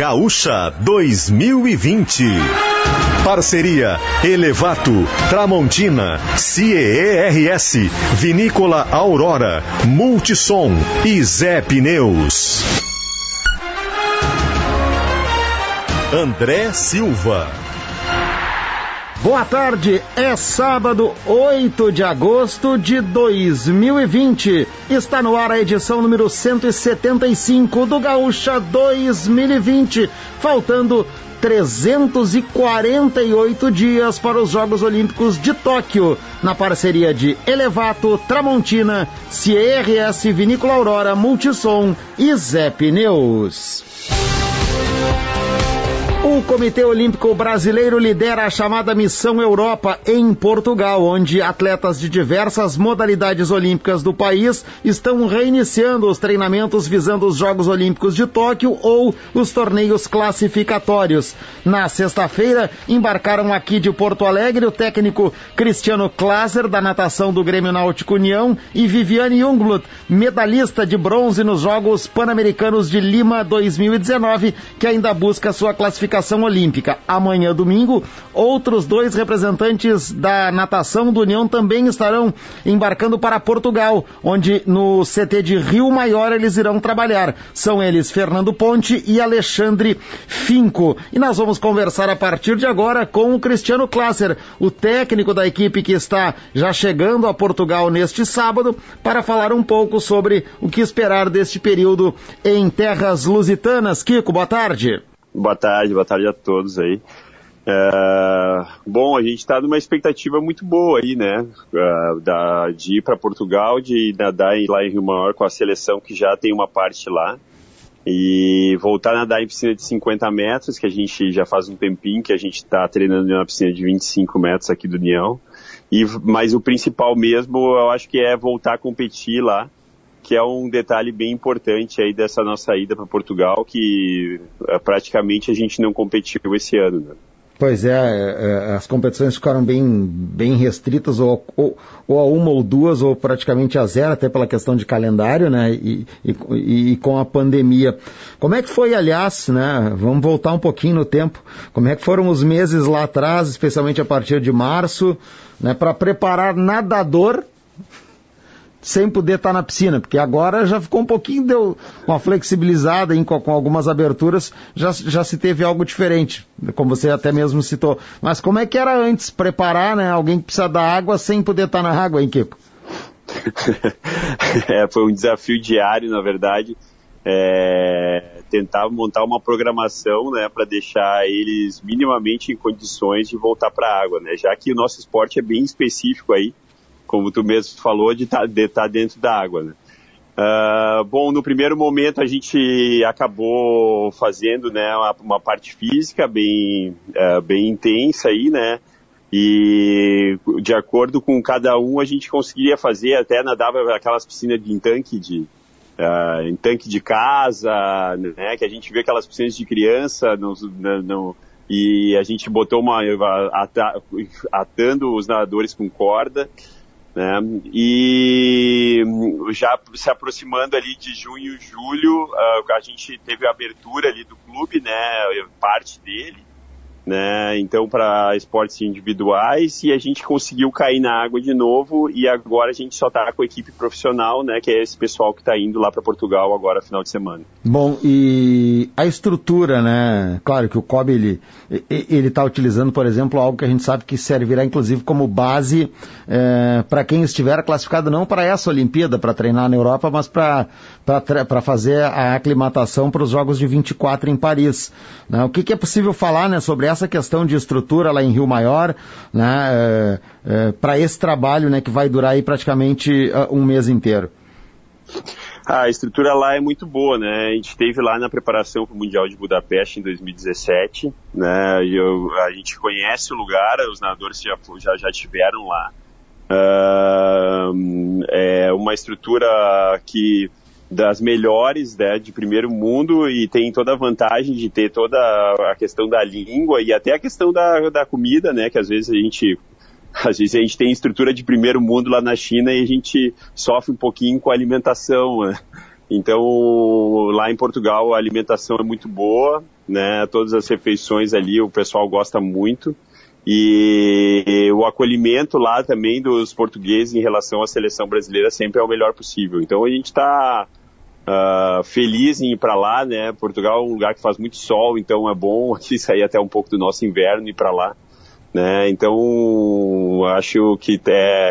Gaúcha 2020. Parceria Elevato, Tramontina, CERS, Vinícola Aurora, Multissom e Zé Pneus. André Silva. Boa tarde, é sábado, 8 de agosto de 2020. Está no ar a edição número 175 do Gaúcha 2020. Faltando 348 dias para os Jogos Olímpicos de Tóquio, na parceria de Elevato, Tramontina, CERS, Vinícola Aurora, Multissom e Zé Pneus. O Comitê Olímpico Brasileiro lidera a chamada Missão Europa em Portugal, onde atletas de diversas modalidades olímpicas do país estão reiniciando os treinamentos visando os Jogos Olímpicos de Tóquio ou os torneios classificatórios. Na sexta-feira, embarcaram aqui de Porto Alegre o técnico Cristiano Klaser, da natação do Grêmio Náutico União, e Viviane Jungblut, medalhista de bronze nos Jogos Pan-Americanos de Lima 2019, que ainda busca sua classificação olímpica. Amanhã, domingo, outros 2 representantes da natação do União também estarão embarcando para Portugal, onde no CT de Rio Maior eles irão trabalhar. São eles Fernando Ponte e Alexandre Finco. E nós vamos conversar a partir de agora com o Cristiano Klaser, o técnico da equipe que está já chegando a Portugal neste sábado, para falar um pouco sobre o que esperar deste período em terras lusitanas. Kiko, boa tarde. Boa tarde a todos aí. Bom, a gente está numa expectativa muito boa aí, né? De ir para Portugal, de nadar lá em Rio Maior com a seleção que já tem uma parte lá. E voltar a nadar em piscina de 50 metros, que a gente já faz um tempinho que a gente está treinando na piscina de 25 metros aqui do União. Mas o principal mesmo, eu acho que é voltar a competir lá, que é um detalhe bem importante aí dessa nossa ida para Portugal, que praticamente a gente não competiu esse ano, né? Pois é, as competições ficaram bem restritas, ou a uma ou duas, ou praticamente a zero, até pela questão de calendário, né, e com a pandemia. Como é que foi, aliás, né, vamos voltar um pouquinho no tempo, como é que foram os meses lá atrás, especialmente a partir de março, né, para preparar nadador sem poder estar na piscina, porque agora já ficou um pouquinho, deu uma flexibilizada com algumas aberturas, já se teve algo diferente, como você até mesmo citou. Mas como é que era antes preparar, né, alguém que precisa da água sem poder estar na água, hein, Kiko? Foi um desafio diário, na verdade, tentar montar uma programação, né, para deixar eles minimamente em condições de voltar para a água, né, já que o nosso esporte é bem específico aí, como tu mesmo falou, de estar dentro da água, né? Bom, no primeiro momento a gente acabou fazendo, né, uma parte física bem intensa aí, né? E de acordo com cada um a gente conseguia fazer, até nadava aquelas piscinas em tanque de casa, né? Que a gente vê aquelas piscinas de criança, e a gente botou atando os nadadores com corda, né? E já se aproximando ali de junho e julho, a gente teve a abertura ali do clube, né, parte dele, né, então para esportes individuais, e a gente conseguiu cair na água de novo, e agora a gente só está com a equipe profissional, né, que é esse pessoal que está indo lá para Portugal agora final de semana. Bom, e a estrutura, né, claro que o COB ele está utilizando, por exemplo, algo que a gente sabe que servirá inclusive como base para quem estiver classificado não para essa Olimpíada, para treinar na Europa, mas para fazer a aclimatação para os Jogos de 24 em Paris, né? O que é possível falar, né, sobre essa questão de estrutura lá em Rio Maior, né, para esse trabalho, né, que vai durar aí praticamente um mês inteiro? A estrutura lá é muito boa, né? A gente esteve lá na preparação para o Mundial de Budapeste em 2017, né? A gente conhece o lugar, os nadadores já estiveram lá. É uma estrutura das melhores, né, de primeiro mundo, e tem toda a vantagem de ter toda a questão da língua e até a questão da comida, né, que às vezes a gente tem estrutura de primeiro mundo lá na China e a gente sofre um pouquinho com a alimentação, né? Então, lá em Portugal a alimentação é muito boa, né? Todas as refeições ali, o pessoal gosta muito. E o acolhimento lá também dos portugueses em relação à seleção brasileira sempre é o melhor possível. Então a gente está feliz em ir para lá, né? Portugal é um lugar que faz muito sol, então é bom aqui sair até um pouco do nosso inverno e ir para lá, né? Então acho que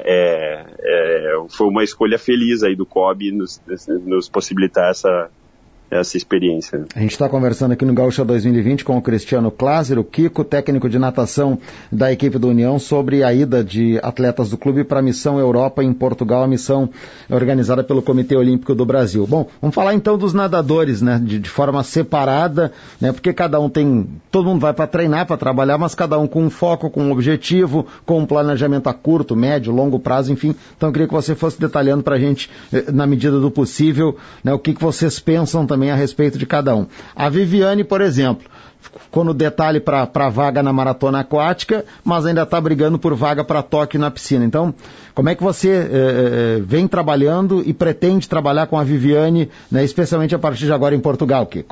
foi uma escolha feliz aí do COB nos possibilitar essa experiência. A gente está conversando aqui no Gaúcha 2020 com o Cristiano Klaser, o Kiko, técnico de natação da equipe do União, sobre a ida de atletas do clube para a Missão Europa em Portugal, a missão organizada pelo Comitê Olímpico do Brasil. Bom, vamos falar então dos nadadores, né, de forma separada, né, porque cada um todo mundo vai para treinar, para trabalhar, mas cada um com um foco, com um objetivo, com um planejamento a curto, médio, longo prazo, enfim. Então eu queria que você fosse detalhando para a gente, na medida do possível, né, o que vocês pensam também a respeito de cada um. A Viviane, por exemplo, ficou no detalhe para vaga na maratona aquática, mas ainda está brigando por vaga para Tóquio na piscina. Então, como é que você vem trabalhando e pretende trabalhar com a Viviane, né, especialmente a partir de agora em Portugal, Kiko?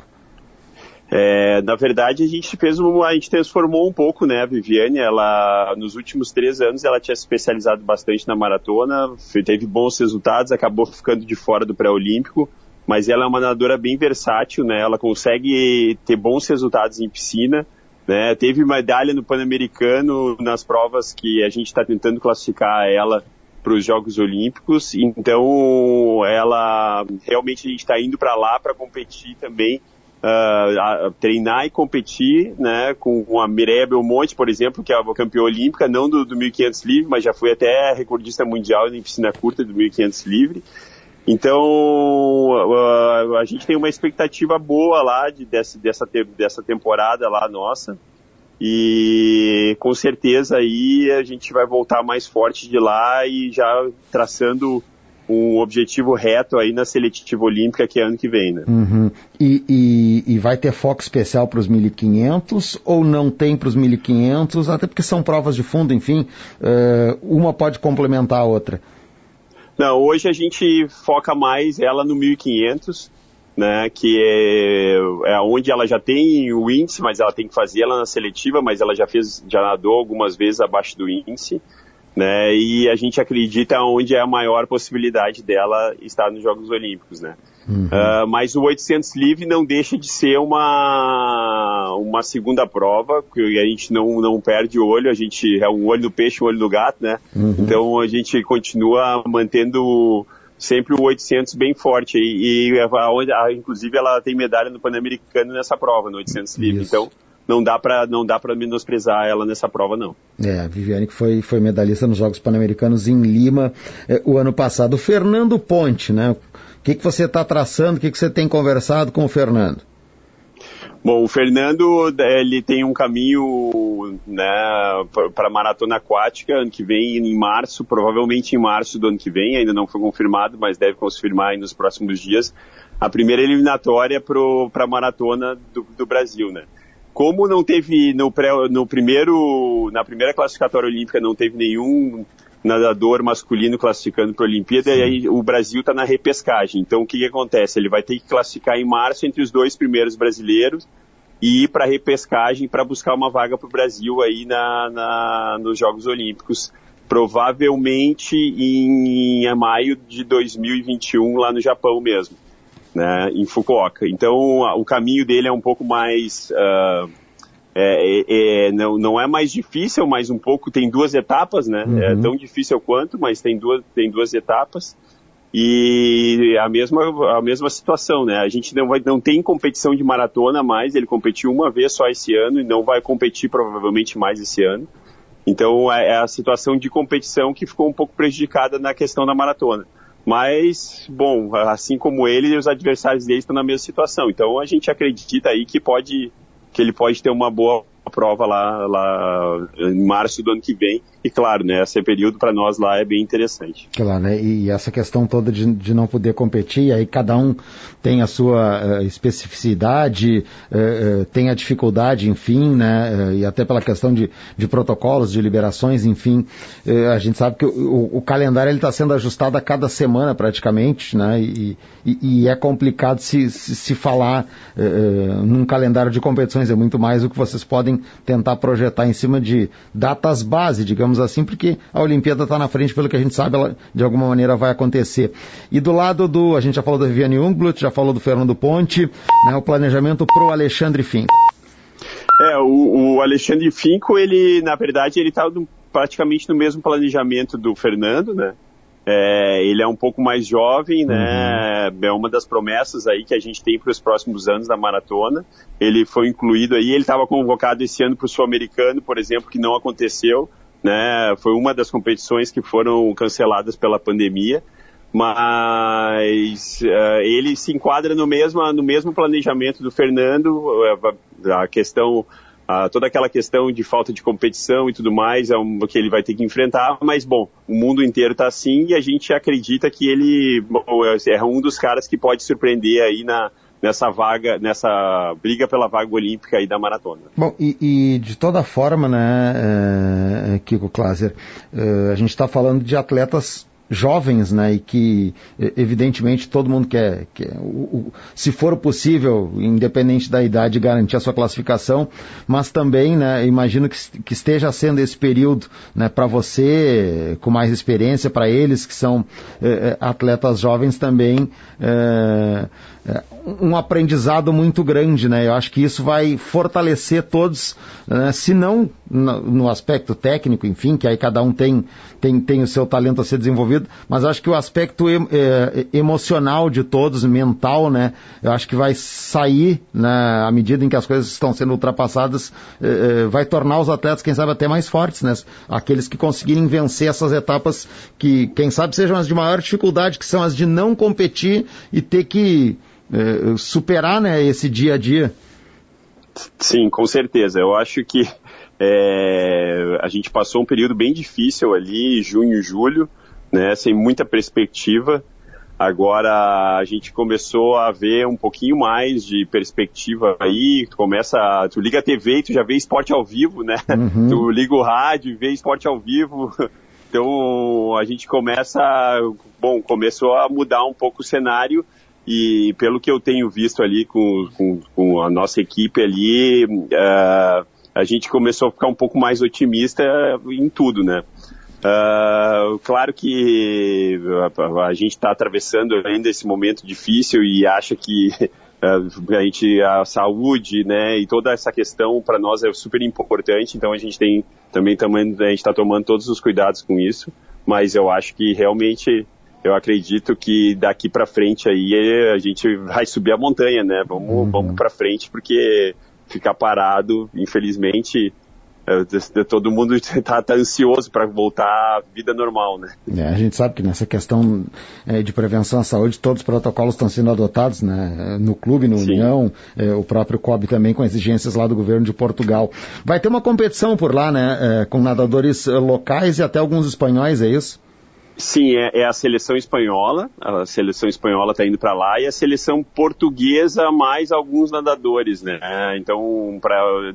Na verdade, a gente transformou um pouco, né, a Viviane. Ela, nos últimos 3 anos, ela tinha se especializado bastante na maratona, teve bons resultados, acabou ficando de fora do pré-olímpico, mas ela é uma nadadora bem versátil, né? Ela consegue ter bons resultados em piscina, né? Teve medalha no Pan-Americano nas provas que a gente está tentando classificar ela para os Jogos Olímpicos. Então, ela realmente a gente está indo para lá para competir também, treinar e competir, né? Com a Mireia Belmonte, por exemplo, que é a campeã olímpica, não do 1.500 livre, mas já foi até recordista mundial em piscina curta do 1.500 livre. Então, a gente tem uma expectativa boa lá dessa temporada lá nossa, e com certeza aí a gente vai voltar mais forte de lá e já traçando um objetivo reto aí na seletiva olímpica, que é ano que vem, né? Uhum. E vai ter foco especial para os 1.500 ou não tem para os 1.500? Até porque são provas de fundo, enfim, uma pode complementar a outra. Não, hoje a gente foca mais ela no 1.500, né, que é onde ela já tem o índice, mas ela tem que fazer ela na seletiva, mas ela já nadou algumas vezes abaixo do índice, né, e a gente acredita onde é a maior possibilidade dela estar nos Jogos Olímpicos, né. Uhum. Mas o 800 livre não deixa de ser uma segunda prova, que a gente não perde o olho, a gente é um olho no peixe, um olho no gato, né? Uhum. Então a gente continua mantendo sempre o 800 bem forte, inclusive ela tem medalha no Pan-Americano nessa prova, no 800 livre, então não dá para menosprezar ela nessa prova, não. A Viviane que foi medalhista nos Jogos Pan-Americanos em Lima o ano passado. O Fernando Ponte, né? O que você está traçando, o que você tem conversado com o Fernando? Bom, o Fernando, ele tem um caminho, né, para a maratona aquática, ano que vem, em março, provavelmente em março do ano que vem, ainda não foi confirmado, mas deve confirmar aí nos próximos dias, a primeira eliminatória para a maratona do Brasil, né. Como não teve, na primeira classificatória olímpica, não teve nenhum nadador masculino classificando para a Olimpíada, e aí o Brasil está na repescagem. Então o que acontece? Ele vai ter que classificar em março entre os 2 primeiros brasileiros e ir para a repescagem para buscar uma vaga para o Brasil aí nos Jogos Olímpicos, provavelmente em maio de 2021 lá no Japão mesmo, né, em Fukuoka. Então o caminho dele é um pouco mais... não é mais difícil, mas um pouco, tem 2 etapas, né? Uhum. É tão difícil quanto, mas tem duas etapas, e a mesma situação, né? A gente não tem competição de maratona mais, ele competiu uma vez só esse ano e não vai competir provavelmente mais esse ano. Então é a situação de competição que ficou um pouco prejudicada na questão da maratona. Mas, bom, assim como ele, os adversários dele estão na mesma situação. Então a gente acredita aí que ele pode ter uma boa prova lá em março do ano que vem, E claro, né, esse período para nós lá é bem interessante. Claro, né, e essa questão toda de não poder competir, aí cada um tem a sua especificidade, tem a dificuldade, enfim, né, e até pela questão de protocolos, de liberações, enfim, a gente sabe que o calendário está sendo ajustado a cada semana praticamente, né, e é complicado se falar num calendário de competições, é muito mais o que vocês podem tentar projetar em cima de datas base, digamos assim, porque a Olimpíada está na frente, pelo que a gente sabe, ela de alguma maneira vai acontecer. E do lado a gente já falou da Viviane Jungblut, já falou do Fernando Ponte, né, o planejamento para o Alexandre Finco. O Alexandre Finco, ele, na verdade, ele está praticamente no mesmo planejamento do Fernando, né? Ele é um pouco mais jovem, né? É uma das promessas aí que a gente tem para os próximos anos da maratona. Ele foi incluído aí, ele estava convocado esse ano para o Sul-Americano, por exemplo, que não aconteceu, né? Foi uma das competições que foram canceladas pela pandemia, mas ele se enquadra no mesmo planejamento do Fernando. A questão, toda aquela questão de falta de competição e tudo mais é o que ele vai ter que enfrentar, mas bom, o mundo inteiro está assim e a gente acredita que ele é um dos caras que pode surpreender aí nessa briga pela vaga olímpica aí da maratona. Bom, e de toda forma, né, Kiko Klaser, a gente está falando de atletas jovens, né, e que evidentemente todo mundo quer se for possível, independente da idade, garantir a sua classificação, mas também, né, imagino que esteja sendo esse período, né, para você com mais experiência, para eles que são atletas jovens também, um aprendizado muito grande, né? Eu acho que isso vai fortalecer todos, né? Se não no aspecto técnico, enfim, que aí cada um tem o seu talento a ser desenvolvido, mas acho que o aspecto emocional de todos, mental, né? Eu acho que vai sair, né, à medida em que as coisas estão sendo ultrapassadas, vai tornar os atletas, quem sabe, até mais fortes, né? Aqueles que conseguirem vencer essas etapas que, quem sabe, sejam as de maior dificuldade, que são as de não competir e ter que superar, né, esse dia a dia. Sim, com certeza. Eu acho que a gente passou um período bem difícil ali, junho e julho, né, sem muita perspectiva. Agora a gente começou a ver um pouquinho mais de perspectiva aí, tu liga a TV e tu já vê esporte ao vivo, né? Tu liga o rádio e vê esporte ao vivo. Então a gente começou a mudar um pouco o cenário. E pelo que eu tenho visto ali com a nossa equipe ali, a gente começou a ficar um pouco mais otimista em tudo, né? Claro que a gente está atravessando ainda esse momento difícil e acha que a saúde, né, e toda essa questão para nós é super importante, então a gente está tomando todos os cuidados com isso, mas eu acho que realmente... Eu acredito que daqui para frente aí a gente vai subir a montanha, né? Vamos para frente, porque ficar parado, infelizmente, todo mundo tá ansioso para voltar à vida normal, né? A gente sabe que nessa questão de prevenção à saúde, todos os protocolos estão sendo adotados, né? No clube, no Sim. União, o próprio COB também com exigências lá do governo de Portugal. Vai ter uma competição por lá, né? Com nadadores locais e até alguns espanhóis, é isso? Sim, é a seleção espanhola está indo para lá, e a seleção portuguesa mais alguns nadadores, né? Então, para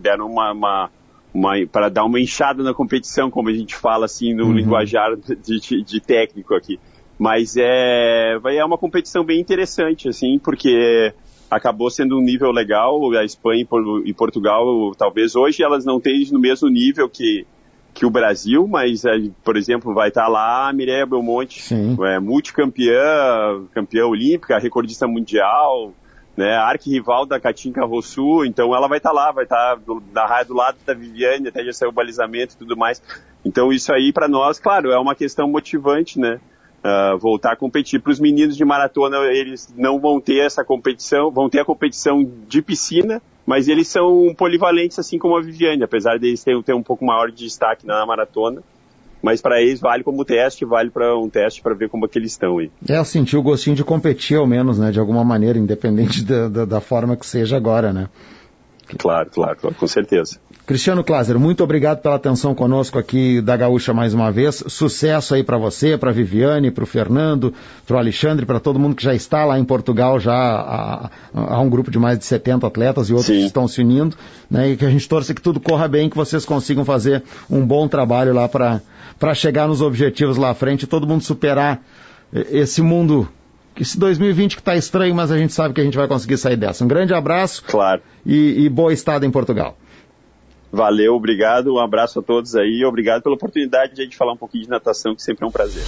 dar uma inchada na competição, como a gente fala assim no linguajar de técnico aqui. Mas é uma competição bem interessante, assim, porque acabou sendo um nível legal. A Espanha e Portugal, talvez hoje elas não estejam no mesmo nível que o Brasil, mas, por exemplo, vai estar lá a Mireia Belmonte, multicampeã, campeã olímpica, recordista mundial, né, arquirrival da Katinka Rossu, então ela vai estar lá, vai estar da raia do lado da Viviane, até já saiu o balizamento e tudo mais. Então isso aí para nós, claro, é uma questão motivante, né, voltar a competir. Para os meninos de maratona, eles não vão ter essa competição, vão ter a competição de piscina, mas eles são polivalentes, assim como a Viviane, apesar de eles ter um pouco maior de destaque na maratona. Mas para eles vale como teste, vale para um teste para ver como é que eles estão aí. Eu senti o gostinho de competir, ao menos, né, de alguma maneira, independente da forma que seja agora, né? Claro, com certeza. Cristiano Klaser, muito obrigado pela atenção conosco aqui da Gaúcha mais uma vez. Sucesso aí para você, para Viviane, para o Fernando, para o Alexandre, para todo mundo que já está lá em Portugal, já há um grupo de mais de 70 atletas e outros que estão se unindo, né? E que a gente torce que tudo corra bem, que vocês consigam fazer um bom trabalho lá para chegar nos objetivos lá à frente e todo mundo superar esse mundo, esse 2020 que está estranho, mas a gente sabe que a gente vai conseguir sair dessa. Um grande abraço. Claro. E boa estada em Portugal. Valeu, obrigado, um abraço a todos aí e obrigado pela oportunidade de a gente falar um pouquinho de natação, que sempre é um prazer.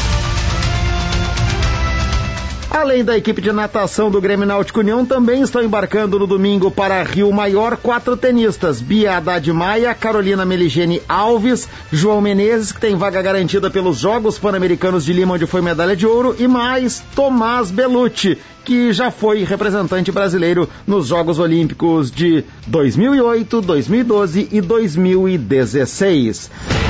Além da equipe de natação do Grêmio Náutico União, também estão embarcando no domingo para Rio Maior 4 tenistas, Bia Haddad Maia, Carolina Meligeni Alves, João Menezes, que tem vaga garantida pelos Jogos Pan-Americanos de Lima, onde foi medalha de ouro, e mais Tomás Bellucci, que já foi representante brasileiro nos Jogos Olímpicos de 2008, 2012 e 2016.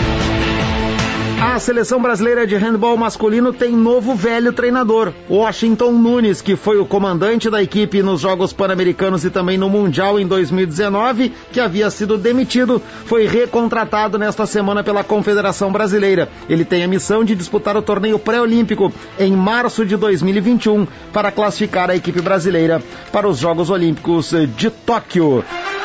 A seleção brasileira de handebol masculino tem novo velho treinador, Washington Nunes, que foi o comandante da equipe nos Jogos Pan-Americanos e também no Mundial em 2019, que havia sido demitido, foi recontratado nesta semana pela Confederação Brasileira. Ele tem a missão de disputar o torneio pré-olímpico em março de 2021 para classificar a equipe brasileira para os Jogos Olímpicos de Tóquio.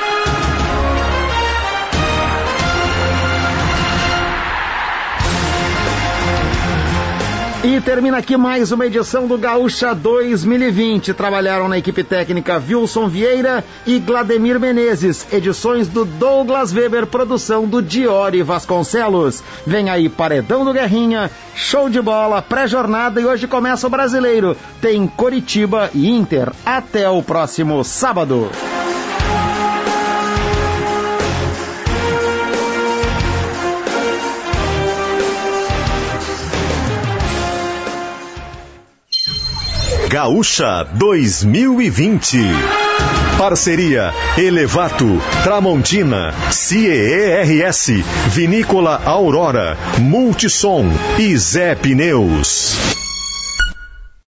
E termina aqui mais uma edição do Gaúcha 2020. Trabalharam na equipe técnica Wilson Vieira e Glademir Menezes. Edições do Douglas Weber, produção do Diori Vasconcelos. Vem aí Paredão do Guerrinha, show de bola, pré-jornada e hoje começa o Brasileiro. Tem Coritiba e Inter. Até o próximo sábado. Gaúcha 2020. Parceria Elevato, Tramontina, CEERS, Vinícola Aurora, Multissom e Zé Pneus.